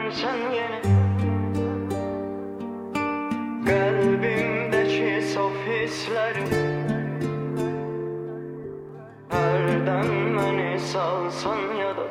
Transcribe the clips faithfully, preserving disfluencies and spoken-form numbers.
dönsen yine kalbimdeki sof hislerim, herden beni salsan ya da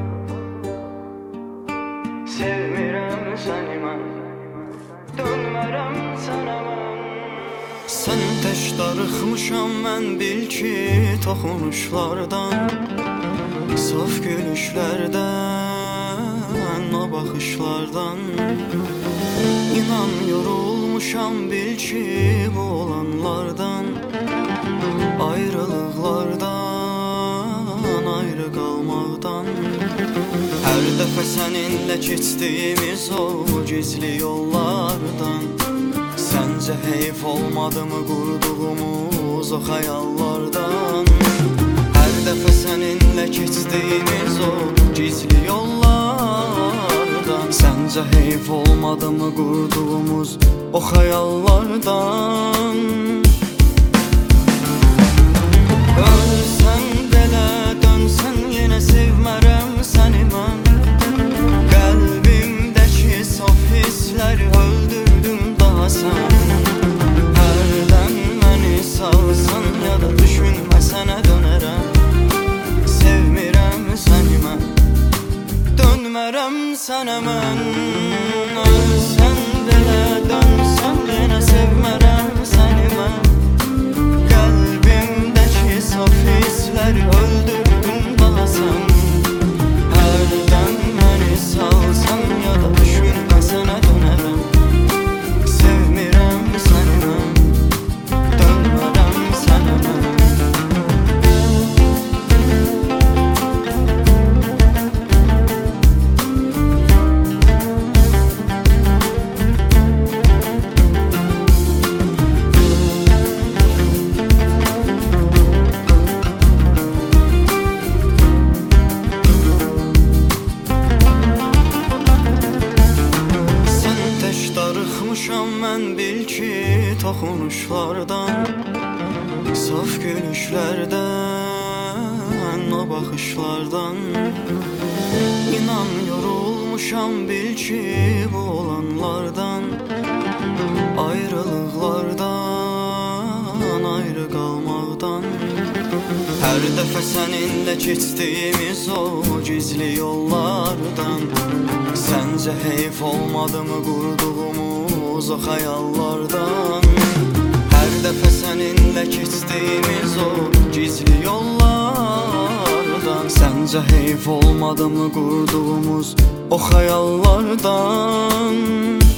sevmirəm səni mən, dönmərəm sənə mən. Sən tək darıxmışam mən bil ki toxunuşlardan, saf gülüşlərdən, o baxışlardan. İnan yorulmuşam bil ki bu olanlardan, ayrılıqlardan, ayrı qalmaqdan. Hər dəfə səninlə keçdiyimiz o gizli yollardan, səncə heyf olmadı mı qurduğumuz o xəyallardan? Hər dəfə səninlə keçdiyimiz o gizli yollardan, səncə heyf olmadı mı qurduğumuz o xəyallardan? Ölsən belə dönsən yenə sevmərəm səni mən, qəlbimdəki sof hissləri öldürdüm daha sən. Hərdən məni salsan ya da düşünmə sənə dönərəm, sevmirəm səni mən, dönmərəm sənə mən. Ölsən belə dönsən yenə sevmərəm səni mən, qəlbimdəki sof hissləri öldürdüm daha sən. Hərdən məni salsan ya da düşünmə sənə dönərəm, sevmirəm səni mən, dönmərəm sənə mən. Darıxmışam mən bil ki toxunuşlardan, saf gülüşlərdən, o baxışlardan. İnan yorulmuşam bil ki bu olanlardan, ayrılıqlardan, ayrı qalmaqdan. Hər dəfə səninlə keçdiyimiz o gizli yollardan, səncə heyf olmadı mı qurduğumuz o xəyallardan? Hər dəfə səninlə keçdiyimiz o gizli yollardan, səncə heyf olmadı mı qurduğumuz o xəyallardan?